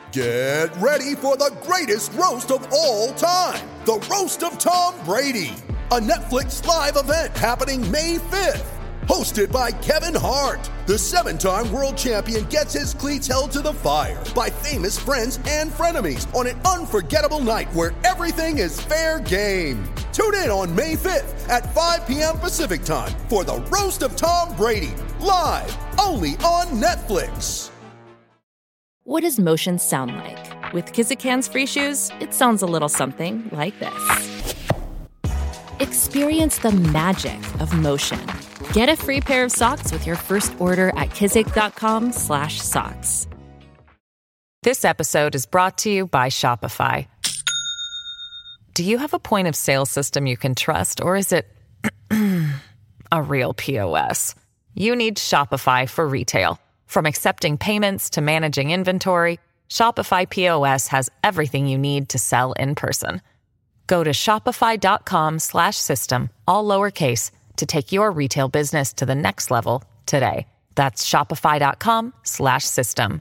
Get ready for the greatest roast of all time, the Roast of Tom Brady, a Netflix live event happening May 5th. Hosted by Kevin Hart, the 7-time world champion gets his cleats held to the fire by famous friends and frenemies on an unforgettable night where everything is fair game. Tune in on May 5th at 5 p.m. Pacific time for the Roast of Tom Brady, live only on Netflix. What does motion sound like? With Kizikans free shoes, it sounds a little something like this. Experience the magic of motion. Get a free pair of socks with your first order at kizik.com/socks. This episode is brought to you by Shopify. Do you have a point of sale system you can trust, or is it a real POS? You need Shopify for retail. From accepting payments to managing inventory, Shopify POS has everything you need to sell in person. Go to shopify.com/system, all lowercase, to take your retail business to the next level today. That's shopify.com/system.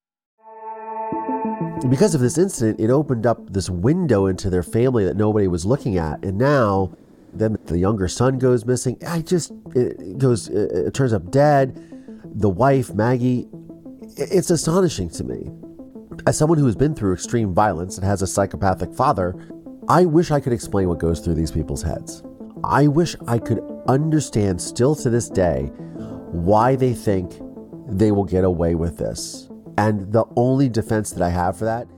Because of this incident, it opened up this window into their family that nobody was looking at. And now, then the younger son goes missing. It turns up dead. The wife, Maggie, it's astonishing to me. As someone who has been through extreme violence and has a psychopathic father, I wish I could explain what goes through these people's heads. I wish I could understand still to this day why they think they will get away with this. And the only defense that I have for that.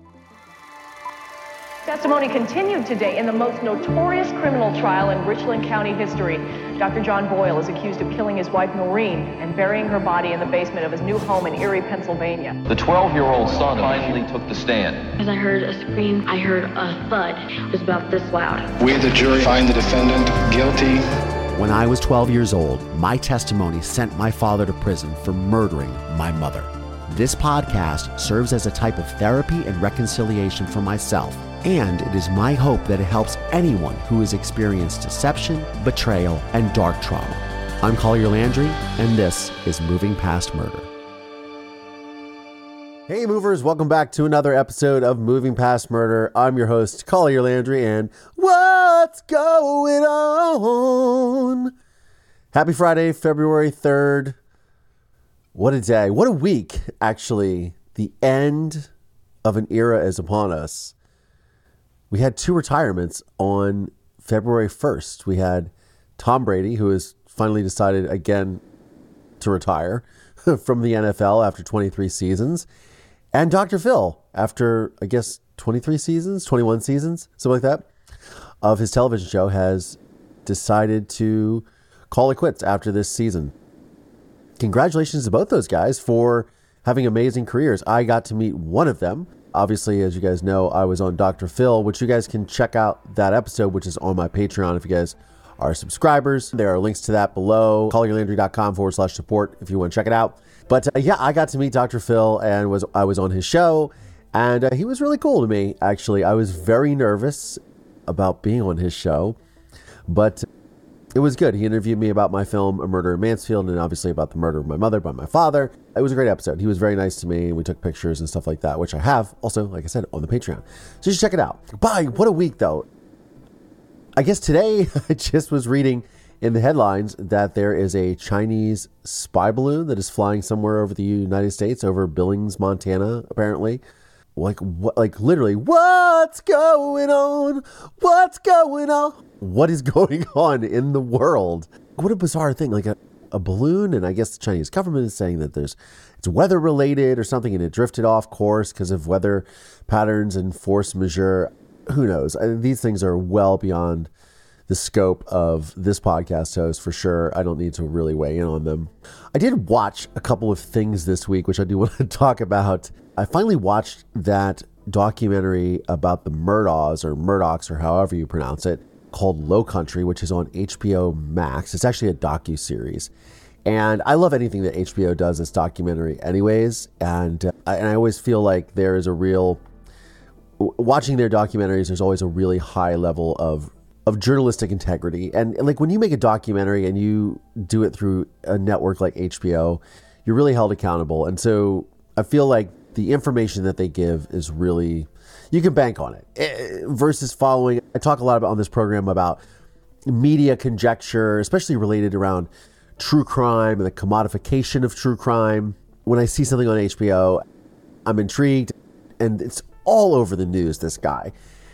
Testimony continued today in the most notorious criminal trial in Richland County history. Dr. John Boyle is accused of killing his wife Noreen and burying her body in the basement of his new home in Erie, Pennsylvania. The 12-year-old son finally took the stand. As I heard a scream, I heard a thud. It was about this loud. We, the jury, find the defendant guilty. When I was 12 years old, my testimony sent my father to prison for murdering my mother. This podcast serves as a type of therapy and reconciliation for myself, and it is my hope that it helps anyone who has experienced deception, betrayal, and dark trauma. I'm Collier Landry, and this is Moving Past Murder. Hey movers, welcome back to another episode of Moving Past Murder. I'm your host, Collier Landry, and what's going on? Happy Friday, February 3rd. What a day. What a week, actually. The end of an era is upon us. We had two retirements on February 1st. We had Tom Brady, who has finally decided again to retire from the NFL after 23 seasons. And Dr. Phil, after, 21 seasons, something like that, of his television show, has decided to call it quits after this season. Congratulations to both those guys for having amazing careers. I got to meet one of them. Obviously, as you guys know, I was on Dr. Phil, which you guys can check out that episode, which is on my Patreon if you guys are subscribers. There are links to that below, collierlandry.com/support if you want to check it out. But I got to meet Dr. Phil and I was on his show, and he was really cool to me, actually. I was very nervous about being on his show, but it was good. He interviewed me about my film, A Murder in Mansfield, and obviously about the murder of my mother by my father. It was a great episode. He was very nice to me, and we took pictures and stuff like that, which I have also, like I said, on the Patreon. So you should check it out. Bye. What a week, though. I guess today I just was reading in the headlines that there is a Chinese spy balloon that is flying somewhere over the United States, over Billings, Montana, apparently. Literally, what's going on? What's going on? What is going on in the world? What a bizarre thing, like a balloon. And I guess the Chinese government is saying that it's weather related or something, and it drifted off course because of weather patterns and force majeure. Who knows? These things are well beyond the scope of this podcast host for sure. I don't need to really weigh in on them. I did watch a couple of things this week, which I do want to talk about. I finally watched that documentary about the Murdochs, or however you pronounce it, called Low Country, which is on HBO Max. It's actually a docu-series. And I love anything that HBO does that's documentary anyways. And I always feel like there is watching their documentaries, there's always a really high level of journalistic integrity. And like when you make a documentary and you do it through a network like HBO, you're really held accountable. And so I feel like the information that they give is really, you can bank on it. Versus following, I talk a lot about on this program about media conjecture, especially related around true crime and the commodification of true crime. When I see something on HBO, I'm intrigued, and it's all over the news, this guy.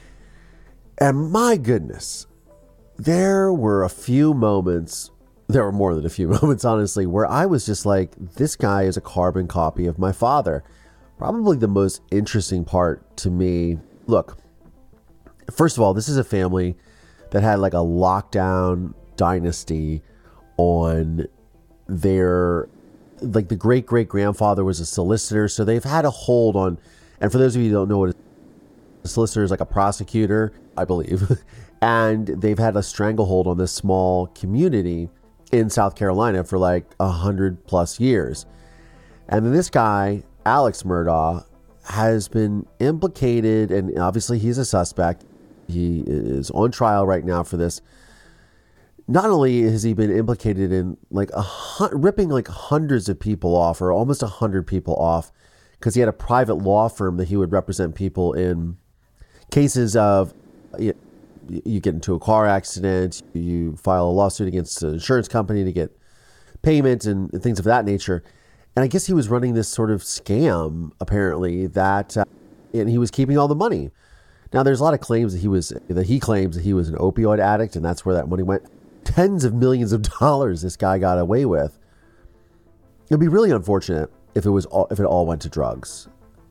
And my goodness, there were a few moments, there were more than a few moments, honestly, where I was just like, this guy is a carbon copy of my father. Probably the most interesting part to me. Look, first of all, this is a family that had like a lockdown dynasty on their, like the great-great-grandfather was a solicitor. So they've had a hold on, and for those of you who don't know what a solicitor is, like a prosecutor, I believe. And they've had a stranglehold on this small community in South Carolina for like 100+ years. And then this guy, Alex Murdaugh, has been implicated, and obviously he's a suspect. He is on trial right now for this. Not only has he been implicated in like ripping like hundreds of people off, or almost 100 people off, because he had a private law firm that he would represent people in cases of, you get into a car accident, you file a lawsuit against an insurance company to get payment and things of that nature. And I guess he was running this sort of scam, apparently, that and he was keeping all the money. Now, there's a lot of claims that he claims that he was an opioid addict, and that's where that money went. Tens of millions of dollars this guy got away with. It'd be really unfortunate if it all went to drugs.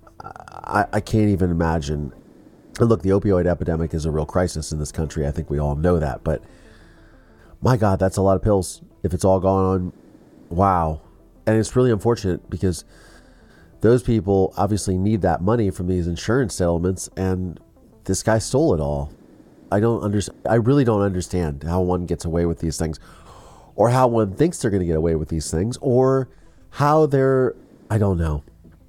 I can't even imagine. And look, the opioid epidemic is a real crisis in this country. I think we all know that. But my God, that's a lot of pills. If it's all gone on, wow. And it's really unfortunate because those people obviously need that money from these insurance settlements, and this guy stole it all. I really don't understand how one gets away with these things, or how one thinks they're going to get away with these things, or how I don't know.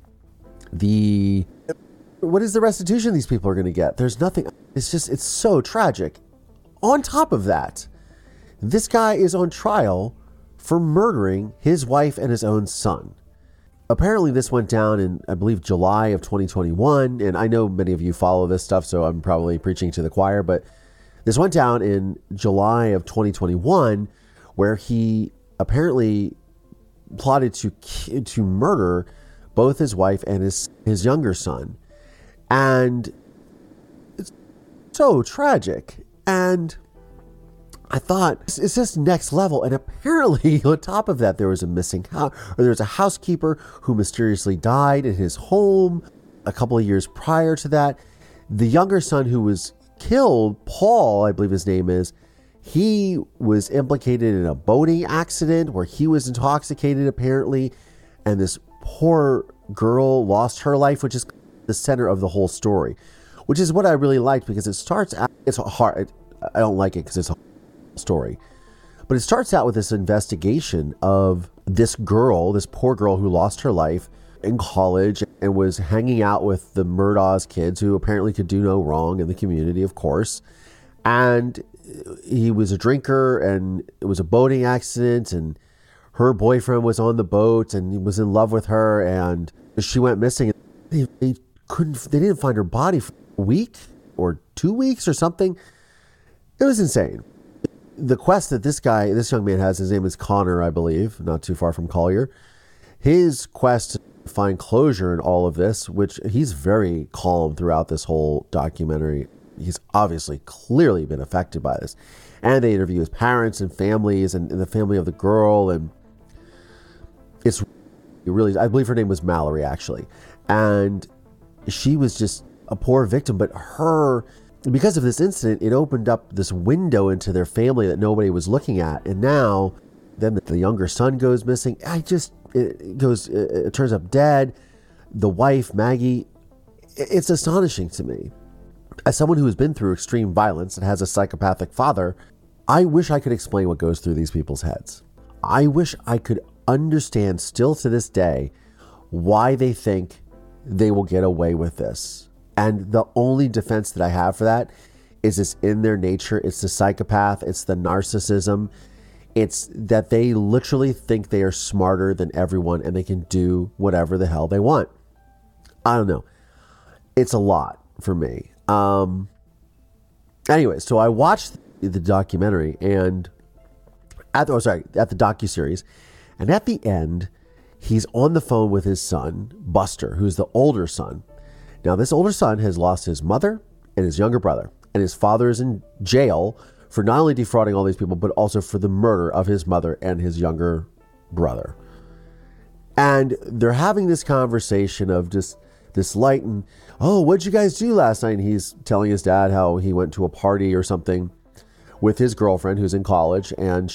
What is the restitution these people are going to get? There's nothing. It's so tragic. On top of that, this guy is on trial for murdering his wife and his own son. Apparently this went down in, I believe, July of 2021. And I know many of you follow this stuff, so I'm probably preaching to the choir, but this went down in July of 2021, where he apparently plotted to murder both his wife and his younger son. And it's so tragic. And I thought, it's just next level. And apparently on top of that, there was a housekeeper who mysteriously died in his home a couple of years prior to that. The younger son who was killed, Paul, I believe his name is, he was implicated in a boating accident where he was intoxicated apparently. And this poor girl lost her life, which is the center of the whole story, which is what I really liked, because it's hard. I don't like it because it's a story, but it starts out with this investigation of this poor girl who lost her life in college and was hanging out with the Murdaugh's kids, who apparently could do no wrong in the community, of course. And he was a drinker, and it was a boating accident, and her boyfriend was on the boat and he was in love with her, and she went missing. They didn't find her body for a week or 2 weeks or something. It was insane. The quest that this young man has, his name is Connor, I believe, not too far from Collier. His quest to find closure in all of this, which he's very calm throughout this whole documentary. He's obviously clearly been affected by this. And they interview his parents and families and the family of the girl. And it's really, I believe her name was Mallory, actually. And she was just a poor victim, but because of this incident, it opened up this window into their family that nobody was looking at. And now, then the younger son goes missing. It turns up dead. The wife, Maggie, it's astonishing to me. As someone who has been through extreme violence and has a psychopathic father, I wish I could explain what goes through these people's heads. I wish I could understand still to this day why they think they will get away with this. And the only defense that I have for that is it's in their nature. It's the psychopath. It's the narcissism. It's that they literally think they are smarter than everyone and they can do whatever the hell they want. I don't know. It's a lot for me. Anyway, so I watched the documentary and at the docuseries, and at the end, he's on the phone with his son, Buster, who's the older son. Now, this older son has lost his mother and his younger brother, and his father is in jail for not only defrauding all these people, but also for the murder of his mother and his younger brother. And they're having this conversation of just this light and, oh, what'd you guys do last night? And he's telling his dad how he went to a party or something with his girlfriend who's in college, and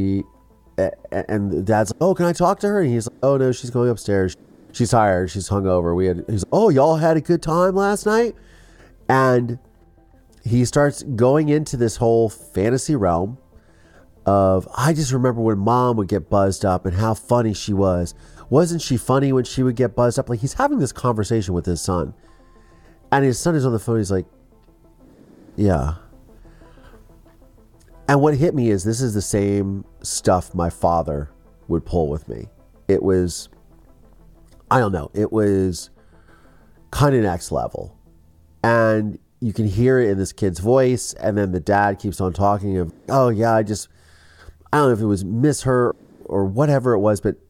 the dad's like, oh, can I talk to her? And he's like, oh no, she's going upstairs. She's tired. She's hungover. He's like, oh, y'all had a good time last night? And he starts going into this whole fantasy realm of, I just remember when mom would get buzzed up and how funny she was. Wasn't she funny when she would get buzzed up? Like, he's having this conversation with his son. And his son is on the phone. He's like, yeah. And what hit me is this is the same stuff my father would pull with me. It was, I don't know, it was kind of next level. And you can hear it in this kid's voice. And then the dad keeps on talking of, oh yeah, I don't know if it was miss her or whatever it was, but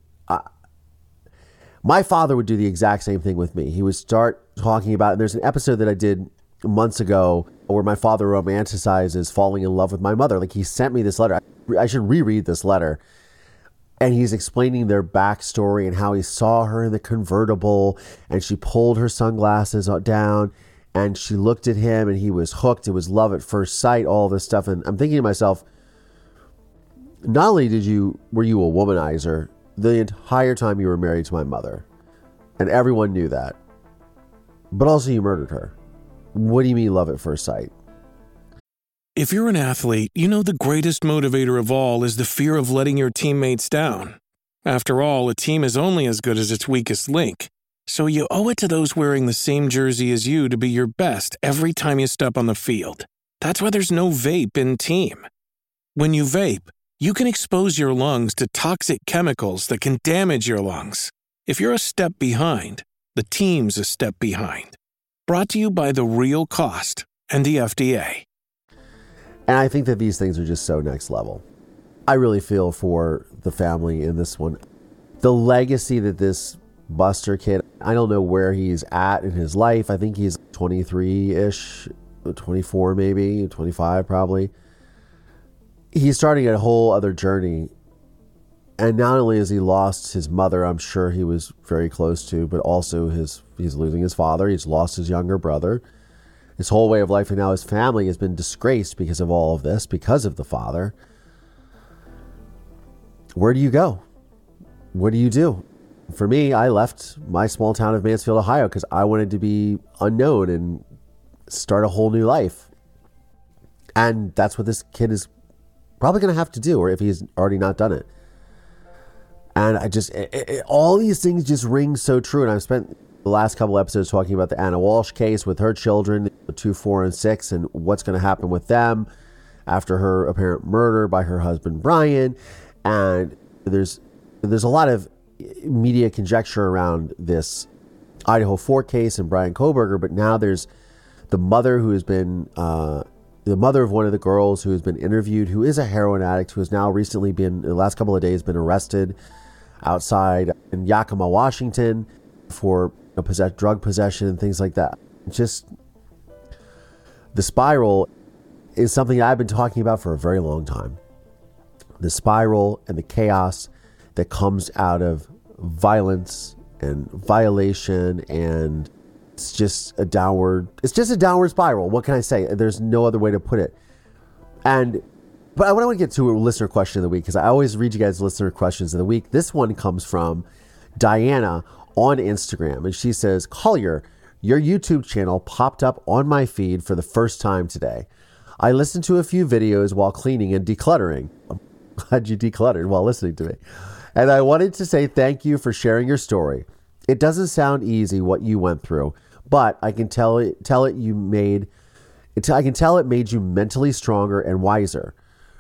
my father would do the exact same thing with me. He would start talking about, and there's an episode that I did months ago where my father romanticizes falling in love with my mother. Like, he sent me this letter. I should reread this letter. And he's explaining their backstory and how he saw her in the convertible and she pulled her sunglasses down and she looked at him and he was hooked. It was love at first sight, all this stuff. And I'm thinking to myself, not only were you a womanizer the entire time you were married to my mother, and everyone knew that, but also you murdered her. What do you mean love at first sight? If you're an athlete, you know the greatest motivator of all is the fear of letting your teammates down. After all, a team is only as good as its weakest link. So you owe it to those wearing the same jersey as you to be your best every time you step on the field. That's why there's no vape in team. When you vape, you can expose your lungs to toxic chemicals that can damage your lungs. If you're a step behind, the team's a step behind. Brought to you by The Real Cost and the FDA. And I think that these things are just so next level. I really feel for the family in this one. The legacy that this Buster kid, I don't know where he's at in his life. I think he's 23-ish, 24 maybe, 25 probably. He's starting a whole other journey. And not only has he lost his mother, I'm sure he was very close to, but also he's losing his father. He's lost his younger brother. His whole way of life, and now his family has been disgraced because of all of this, because of the father. Where do you go? What do you do? For me, I left my small town of Mansfield, Ohio, because I wanted to be unknown and start a whole new life. And that's what this kid is probably going to have to do, or if he's already not done it. And all these things just ring so true. And I've spent the last couple episodes talking about the Anna Walsh case with her children, 2, 4, and 6, and what's going to happen with them after her apparent murder by her husband, Brian. And there's a lot of media conjecture around this Idaho 4 case and Brian Kohberger, but now there's the mother who has been, the mother of one of the girls who has been interviewed, who is a heroin addict, who has now recently been, in the last couple of days, been arrested outside in Yakima, Washington for drug possession and things like that. Just the spiral is something I've been talking about for a very long time. The spiral and the chaos that comes out of violence and violation, and it's just a downward spiral. What can I say? There's no other way to put it. But I want to get to a listener question of the week, because I always read you guys listener questions of the week. This one comes from Diana on Instagram, and she says, Collier, your YouTube channel popped up on my feed for the first time today. I listened to a few videos while cleaning and decluttering. I'm glad you decluttered while listening to me. And I wanted to say thank you for sharing your story. It doesn't sound easy what you went through, but I can tell it made you mentally stronger and wiser.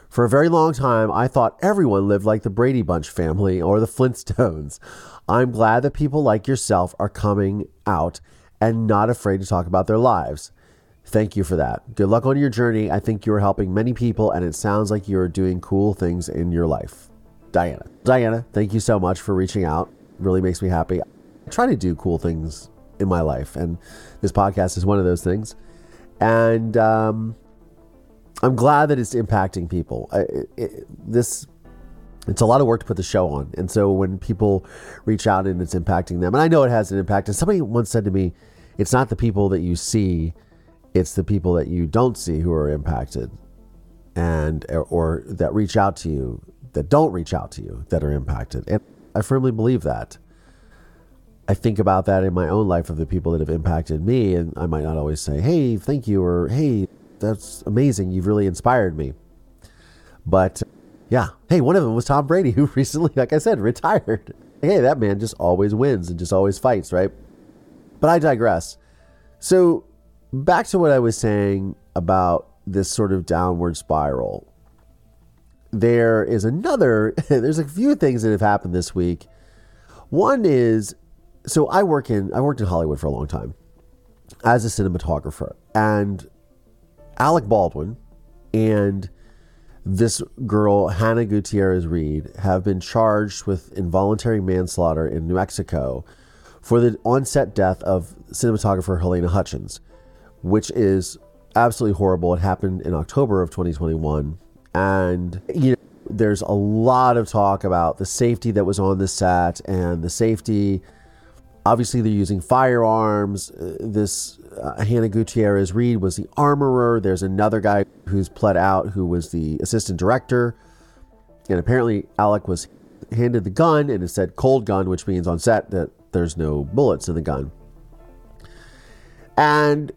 For a very long time, I thought everyone lived like the Brady Bunch family or the Flintstones. I'm glad that people like yourself are coming out and not afraid to talk about their lives. Thank you for that. Good luck on your journey. I think you are helping many people, and it sounds like you are doing cool things in your life. Diana. Diana, thank you so much for reaching out. It really makes me happy. I try to do cool things in my life, and this podcast is one of those things. And I'm glad that it's impacting people. It's a lot of work to put the show on. And so when people reach out and it's impacting them, and I know it has an impact. And somebody once said to me, it's not the people that you see, it's the people that you don't see who are impacted, and or that reach out to you, that don't reach out to you, that are impacted. And I firmly believe that. I think about that in my own life of the people that have impacted me, and I might not always say, hey, thank you, or hey, that's amazing, you've really inspired me. But yeah, hey, one of them was Tom Brady, who recently, like I said, retired. Hey, that man just always wins and just always fights, right? But I digress. So back to what I was saying about this sort of downward spiral. There's a few things that have happened this week. One is, so I worked in Hollywood for a long time as a cinematographer, and Alec Baldwin and this girl, Hannah Gutierrez Reed, have been charged with involuntary manslaughter in New Mexico for the on-set death of cinematographer Helena Hutchins, which is absolutely horrible. It happened in October of 2021. And, there's a lot of talk about the safety that was on the set and the safety. Obviously, they're using firearms. Hannah Gutierrez Reed was the armorer. There's another guy who's pled out who was the assistant director. And apparently, Alec was handed the gun, and it said cold gun, which means on set that there's no bullets in the gun. And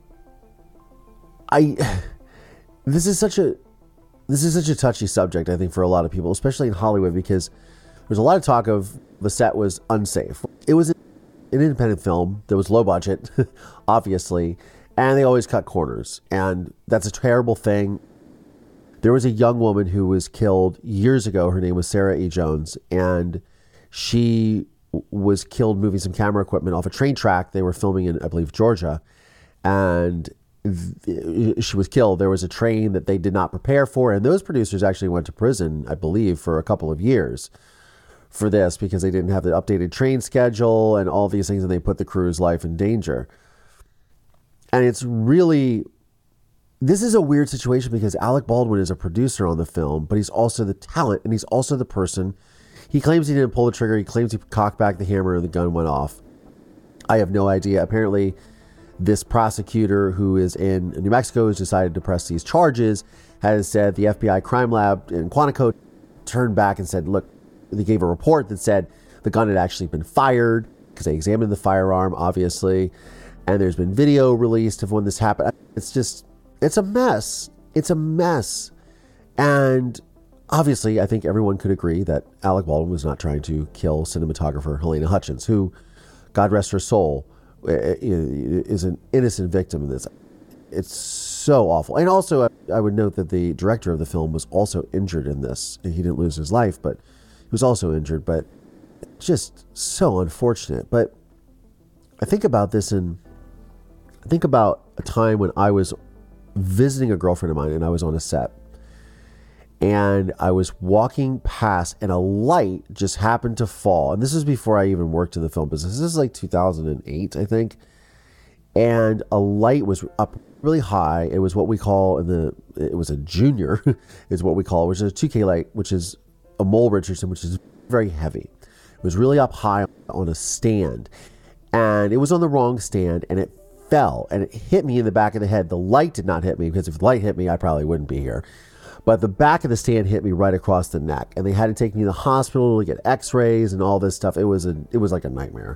this is such a touchy subject, I think, for a lot of people, especially in Hollywood, because there's a lot of talk of the set was unsafe. It was an independent film that was low budget, obviously, and they always cut corners, and that's a terrible thing. There was a young woman who was killed years ago. Her name was Sarah E. Jones, and she was killed moving some camera equipment off a train track. They were filming in, I believe, Georgia, and she was killed. There was a train that they did not prepare for, and those producers actually went to prison, I believe, for a couple of years for this, because they didn't have the updated train schedule and all these things, and they put the crew's life in danger. And this is a weird situation, because Alec Baldwin is a producer on the film, but he's also the talent, and he's also the person. He claims he didn't pull the trigger. He claims he cocked back the hammer and the gun went off. I have no idea. Apparently, this prosecutor who is in New Mexico has decided to press these charges, has said the FBI crime lab in Quantico turned back and said, look, they gave a report that said the gun had actually been fired, because they examined the firearm, obviously, and there's been video released of when this happened. It's a mess. It's a mess. And obviously, I think everyone could agree that Alec Baldwin was not trying to kill cinematographer Helena Hutchins, who, God rest her soul, is an innocent victim in this. It's so awful. And also, I would note that the director of the film was also injured in this. He didn't lose his life, but he was also injured. But just so unfortunate. But I think about this, and I think about a time when I was visiting a girlfriend of mine, and I was on a set, and I was walking past, and a light just happened to fall. And this is before I even worked in the film business. This is like 2008, I think. And a light was up really high. It was what we call it was a junior, is what we call it, which is a 2K light, which is a Mole Richardson, which is very heavy. It was really up high on a stand, and it was on the wrong stand, and it fell, and it hit me in the back of the head. The light did not hit me, because if the light hit me, I probably wouldn't be here. But the back of the stand hit me right across the neck, and they had to take me to the hospital to get x-rays and all this stuff. It was like a nightmare.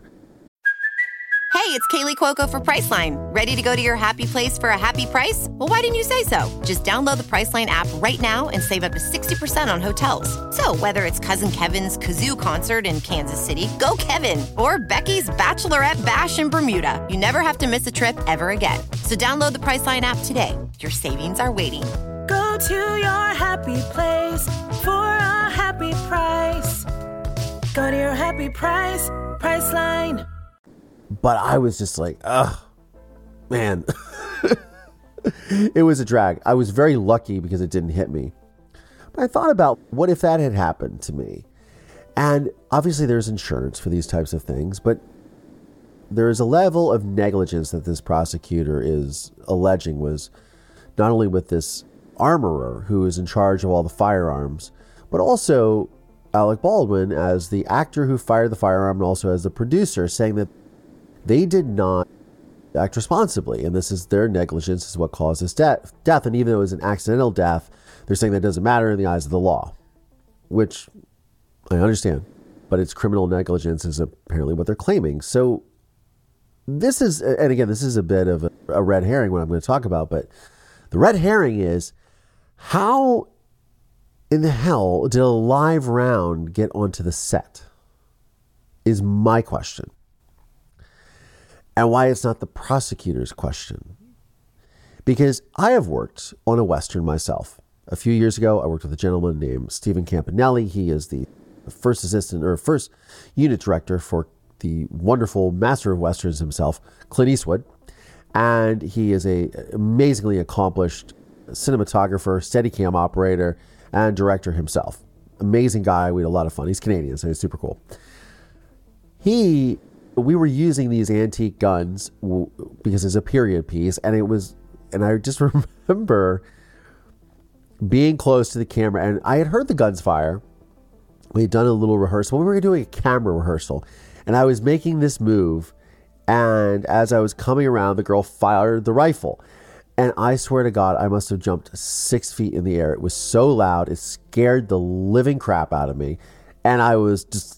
Hey, it's Kaylee Cuoco for Priceline. Ready to go to your happy place for a happy price? Well, why didn't you say so? Just download the Priceline app right now and save up to 60% on hotels. So whether it's Cousin Kevin's Kazoo Concert in Kansas City, go Kevin, or Becky's Bachelorette Bash in Bermuda, you never have to miss a trip ever again. So download the Priceline app today. Your savings are waiting. Go Go to your happy place for a happy price. Go to your happy price, Priceline. But I was just like, ugh, man. It was a drag. I was very lucky because it didn't hit me. But I thought about what if that had happened to me? And obviously there's insurance for these types of things, but there is a level of negligence that this prosecutor is alleging was not only with this armorer who is in charge of all the firearms, but also Alec Baldwin as the actor who fired the firearm and also as the producer, saying that they did not act responsibly, and this is their negligence is what caused his death. And even though it was an accidental death, they're saying that doesn't matter in the eyes of the law, which I understand, but it's criminal negligence is apparently what they're claiming. So this is, and again, this is a bit of a red herring what I'm going to talk about, but the red herring is how in the hell did a live round get onto the set is my question. And why it's not the prosecutor's question. Because I have worked on a Western myself. A few years ago, I worked with a gentleman named Stephen Campanelli. He is the first unit director for the wonderful master of Westerns himself, Clint Eastwood. And he is a amazingly accomplished cinematographer, Steadicam operator, and director himself. Amazing guy. We had a lot of fun. He's Canadian, so he's super cool. We were using these antique guns because it's a period piece, and I just remember being close to the camera, and I had heard the guns fire. We had done a little rehearsal. We were doing a camera rehearsal, and I was making this move, and as I was coming around, the girl fired the rifle, and I swear to God, I must have jumped 6 feet in the air. It was so loud, it scared the living crap out of me, and I was just,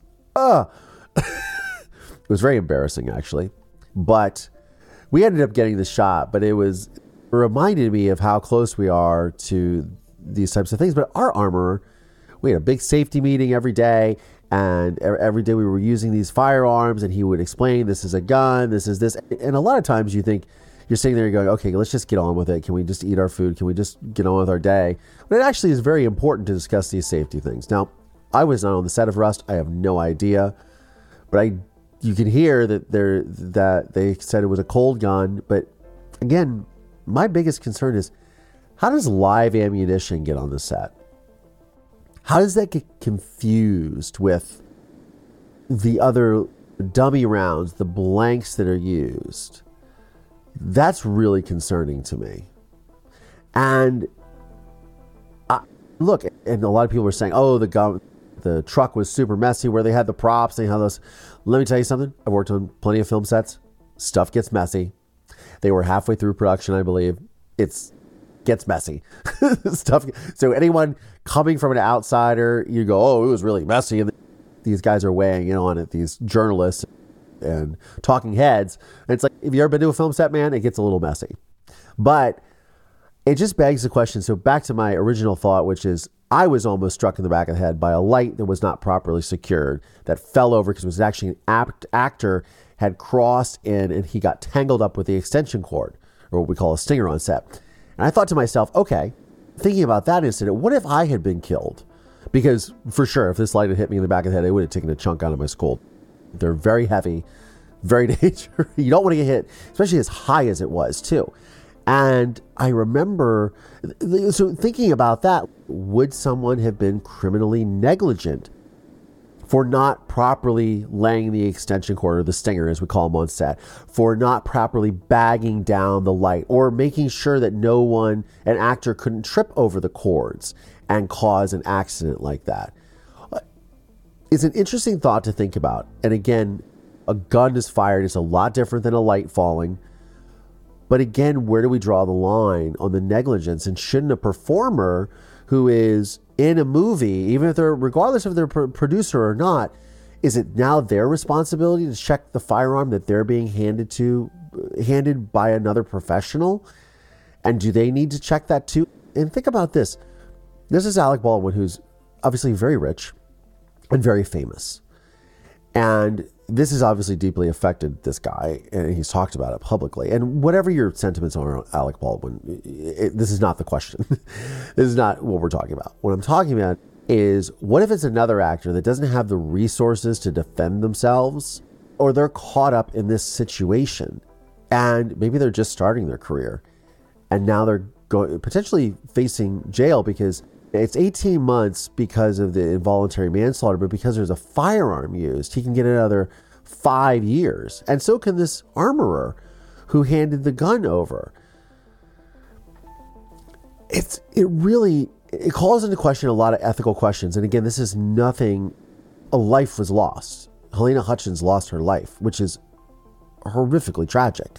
It was very embarrassing, actually. But we ended up getting the shot, but it reminded me of how close we are to these types of things. But our armorer, we had a big safety meeting every day, and every day we were using these firearms, and he would explain, this is a gun, this is this. And a lot of times you think, you're sitting there going, okay, let's just get on with it. Can we just eat our food? Can we just get on with our day? But it actually is very important to discuss these safety things. Now, I was not on the set of Rust. I have no idea. But you can hear that they said it was a cold gun. But again, my biggest concern is, how does live ammunition get on the set? How does that get confused with the other dummy rounds, the blanks that are used? That's really concerning to me. And look, and a lot of people were saying, oh, the truck was super messy where they had the props, they had those. Let me tell you something. I've worked on plenty of film sets. Stuff gets messy. They were halfway through production, I believe. It gets messy. Stuff. So anyone coming from an outsider, you go, oh, it was really messy. And these guys are weighing in on it, these journalists and talking heads. And it's like, if you ever been to a film set, man, it gets a little messy. But it just begs the question. So back to my original thought, which is, I was almost struck in the back of the head by a light that was not properly secured, that fell over because it was actually an actor had crossed in and he got tangled up with the extension cord, or what we call a stinger on set. And I thought to myself, okay, thinking about that incident, what if I had been killed? Because for sure, if this light had hit me in the back of the head, it would have taken a chunk out of my skull. They're very heavy, very dangerous. You don't want to get hit, especially as high as it was too. And I remember, so thinking about that, would someone have been criminally negligent for not properly laying the extension cord, or the stinger as we call them on set, for not properly bagging down the light, or making sure that an actor couldn't trip over the cords and cause an accident like that? It's an interesting thought to think about. And again, a gun is fired. It's a lot different than a light falling. But again, where do we draw the line on the negligence? And shouldn't a performer who is in a movie, even if regardless of their producer or not, is it now their responsibility to check the firearm that they're being handed by another professional? And do they need to check that too? And think about this. This is Alec Baldwin, who's obviously very rich and very famous. And this has obviously deeply affected this guy, and he's talked about it publicly. And whatever your sentiments are on Alec Baldwin, this is not the question. This is not what we're talking about. What I'm talking about is, what if it's another actor that doesn't have the resources to defend themselves, or they're caught up in this situation, and maybe they're just starting their career, and now they're potentially facing jail because it's 18 months because of the involuntary manslaughter, but because there's a firearm used, he can get another 5 years. And so can this armorer who handed the gun over. It calls into question a lot of ethical questions. And again, this is nothing. A life was lost. Halyna Hutchins lost her life, which is horrifically tragic.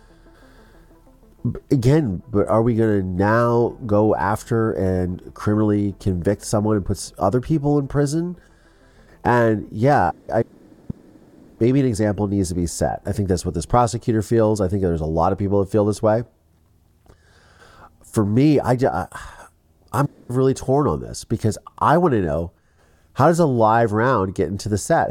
Again, but are we going to now go after and criminally convict someone and put other people in prison? And yeah, maybe an example needs to be set. I think that's what this prosecutor feels. I think there's a lot of people that feel this way. For me, I'm really torn on this because I want to know, how does a live round get into the set?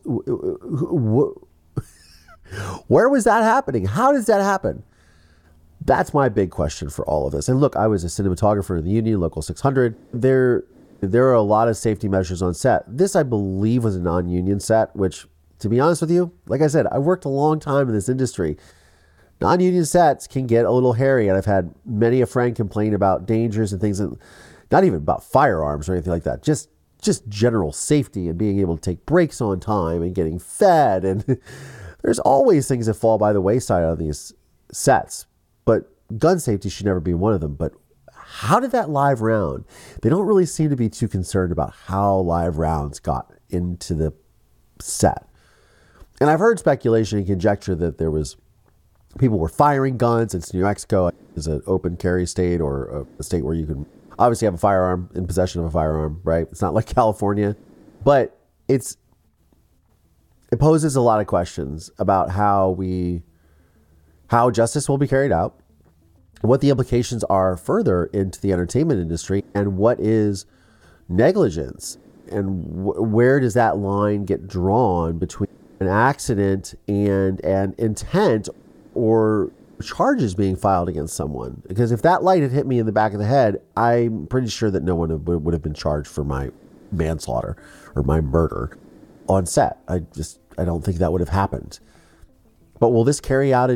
Where was that happening? How does that happen? That's my big question for all of this. And look, I was a cinematographer in the Union, Local 600. There are a lot of safety measures on set. This, I believe, was a non-union set, which, to be honest with you, like I said, I worked a long time in this industry. Non-union sets can get a little hairy, and I've had many a friend complain about dangers and things, and not even about firearms or anything like that. Just general safety and being able to take breaks on time and getting fed. And there's always things that fall by the wayside on these sets. But gun safety should never be one of them. But how did that live round? They don't really seem to be too concerned about how live rounds got into the set. And I've heard speculation and conjecture that people were firing guns. It's New Mexico. It's an open carry state, or a state where you can obviously have a firearm, in possession of a firearm, right? It's not like California. But it poses a lot of questions about how justice will be carried out, what the implications are further into the entertainment industry, and what is negligence, and where does that line get drawn between an accident and an intent or charges being filed against someone? Because if that light had hit me in the back of the head, I'm pretty sure that no one would have been charged for my manslaughter or my murder on set. I don't think that would have happened. But will this carry out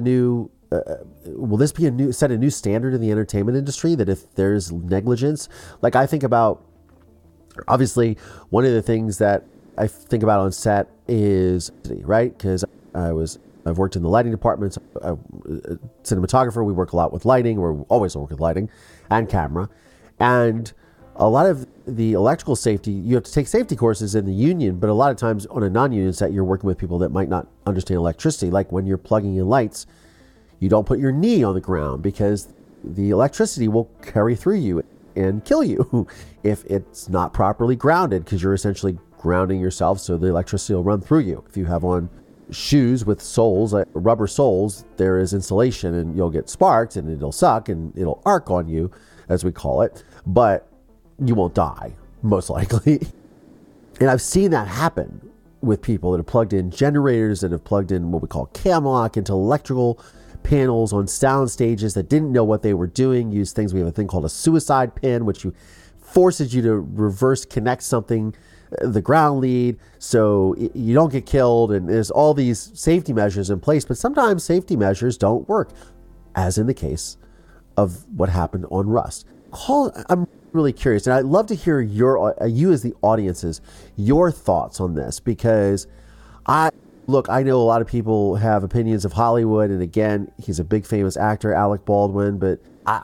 will this be set a new standard in the entertainment industry, that if there's negligence, like I think about, obviously one of the things that I think about on set is, right? Because I've worked in the lighting department, cinematographer, we work a lot with lighting, we're always working with lighting and camera. And a lot of the electrical safety, you have to take safety courses in the union, but a lot of times on a non-union set, you're working with people that might not understand electricity. Like when you're plugging in lights, you don't put your knee on the ground because the electricity will carry through you and kill you if it's not properly grounded, because you're essentially grounding yourself so the electricity will run through you. If you have on shoes with soles, like rubber soles, there is insulation and you'll get sparked and it'll suck and it'll arc on you, as we call it, but you won't die, most likely. And I've seen that happen with people that have plugged in generators, that have plugged in what we call camlock into electrical panels on sound stages that didn't know what they were doing, use things. We have a thing called a suicide pin, which forces you to reverse connect something, the ground lead, so you don't get killed. And there's all these safety measures in place, but sometimes safety measures don't work, as in the case of what happened on Rust. I'm really curious, and I'd love to hear you as the audiences, your thoughts on this, because I know a lot of people have opinions of Hollywood, and again, he's a big famous actor, Alec Baldwin, but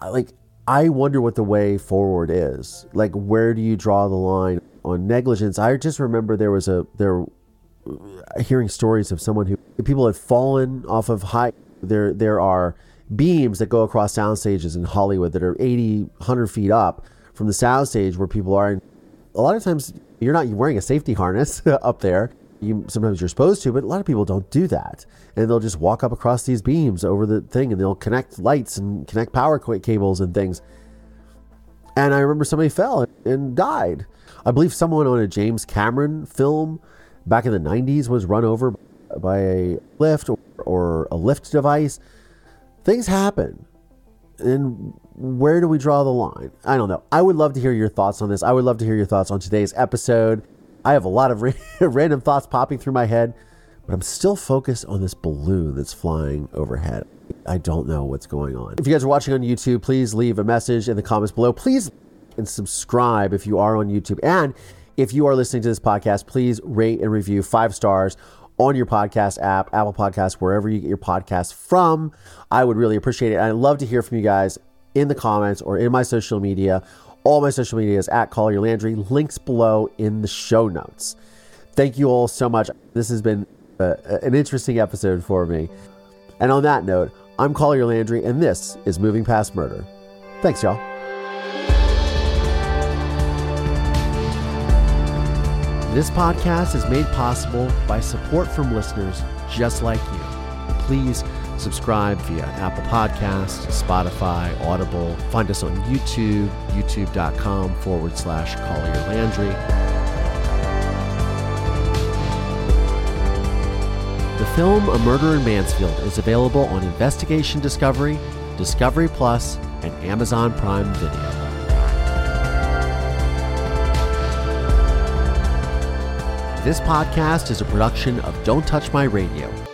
I wonder what the way forward is. Like, where do you draw the line on negligence? I just remember hearing stories of people had fallen off of high. There are beams that go across sound stages in Hollywood that are 80, 100 feet up from the sound stage where people are. And a lot of times you're not wearing a safety harness up there. Sometimes you're supposed to, but a lot of people don't do that. And they'll just walk up across these beams over the thing, and they'll connect lights and connect power cables and things. And I remember somebody fell and died. I believe someone on a James Cameron film back in the 90s was run over a lift or a lift device, things happen. And where do we draw the line? I don't know. I would love to hear your thoughts on this. I would love to hear your thoughts on today's episode. I have a lot of random thoughts popping through my head, but I'm still focused on this balloon that's flying overhead. I don't know what's going on. If you guys are watching on YouTube, please leave a message in the comments below. Please and subscribe if you are on YouTube. And if you are listening to this podcast, please rate and review 5 stars on your podcast app, Apple Podcasts, wherever you get your podcasts from. I would really appreciate it. I'd love to hear from you guys in the comments or in my social media. All my social media is at Collier Landry. Links below in the show notes. Thank you all so much. This has been an interesting episode for me. And on that note, I'm Collier Landry, and this is Moving Past Murder. Thanks, y'all. This podcast is made possible by support from listeners just like you. Please subscribe via Apple Podcasts, Spotify, Audible. Find us on YouTube, youtube.com/Collier Landry. The film A Murder in Mansfield is available on Investigation Discovery, Discovery Plus, and Amazon Prime Video. This podcast is a production of Don't Touch My Radio,